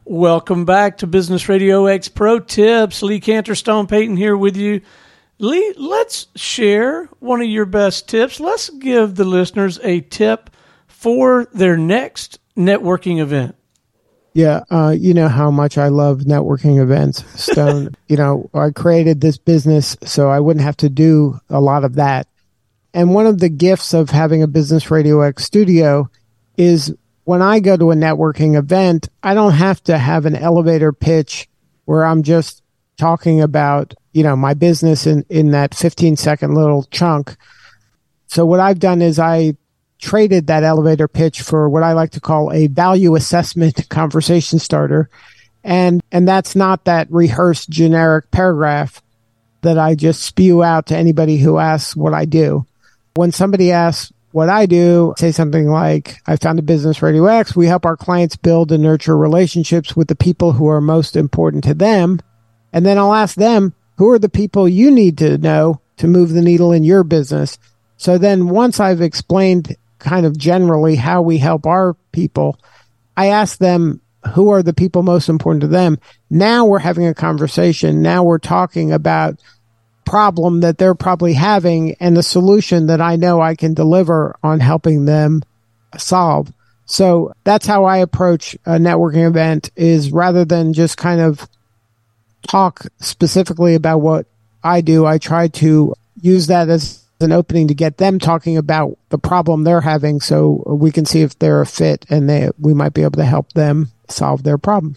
Welcome back to Business Radio X Pro Tips. Lee Canterstone Payton here with you. Lee, let's share one of your best tips. Let's give the listeners a tip for their next networking event. Yeah, you know how much I love networking events, Stone. I created this business so I wouldn't have to do a lot of that. And one of the gifts of having a Business Radio X studio is when I go to a networking event, I don't have to have an elevator pitch where I'm just talking about, my business in that 15-second little chunk. So what I've done is I traded that elevator pitch for what I like to call a value assessment conversation starter. And that's not that rehearsed generic paragraph that I just spew out to anybody who asks what I do. When somebody asks what I do, say something like, I founded Business Radio X. We help our clients build and nurture relationships with the people who are most important to them. And then I'll ask them, who are the people you need to know to move the needle in your business? So then once I've explained kind of generally how we help our people, I ask them, who are the people most important to them? Now we're having a conversation. Now we're talking about problem that they're probably having and the solution that I know I can deliver on helping them solve. So that's how I approach a networking event, is rather than just kind of talk specifically about what I do, I try to use that as an opening to get them talking about the problem they're having so we can see if they're a fit and we might be able to help them solve their problem.